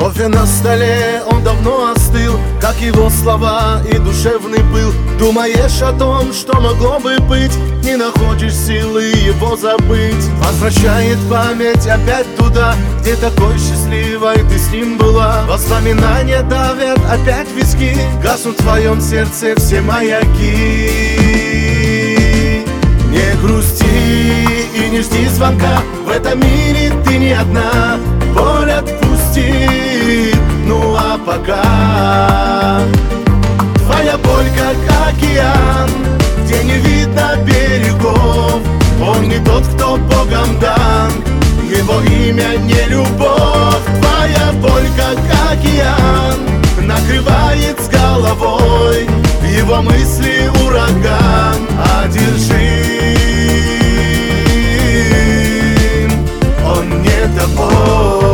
Кофе на столе, он давно остыл, как его слова и душевный пыл. Думаешь о том, что могло бы быть, не находишь силы его забыть. Возвращает память опять туда, где такой счастливой ты с ним была. Воспоминания давят опять виски, гаснут в твоем сердце все маяки. Не грусти и не жди звонка, в этом мире ты не одна. Боль отпусти, ну а пока твоя боль как океан, где не видно берегов. Он не тот, кто Богом дан, его имя не любовь. Твоя боль как океан накрывает с головой, его мысли ураган одержим, он не тобой.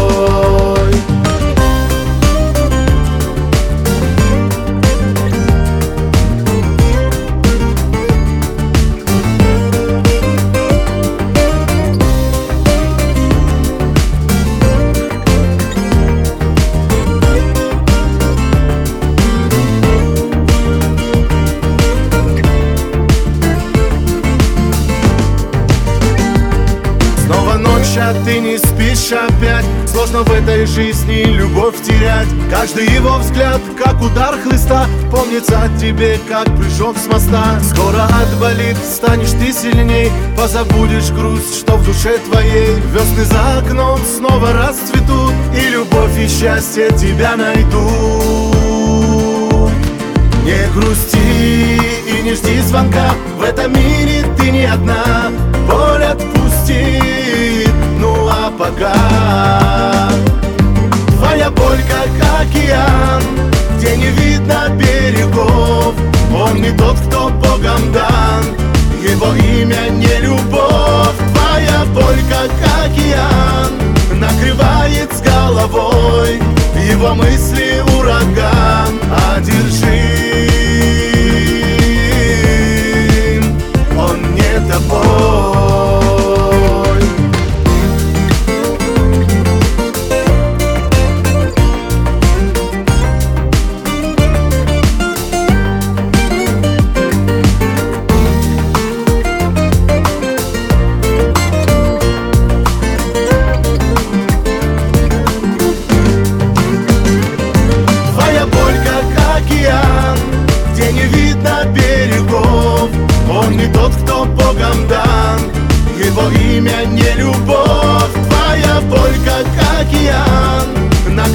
А ты не спишь опять. Сложно в этой жизни любовь терять. Каждый его взгляд, как удар хлыста, помнится тебе, как прыжок с моста. Скоро отболит, станешь ты сильней, позабудешь грусть, что в душе твоей. Весны за окном снова расцветут, и любовь и счастье тебя найдут. Не грусти и не жди звонка, в этом мире ты не одна. Боль отпусти, ну а пока твоя боль как океан, где не видно берегов. Он не тот, кто Богом дан, его имя не любовь. Твоя боль как океан накрывает с головой, его мысли ураган одержим, он не тобой. Он не тот, кто Богом дан, его имя не любовь. Твоя боль как океан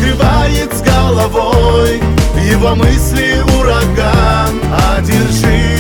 накрывает с головой, его мысли ураган одержим.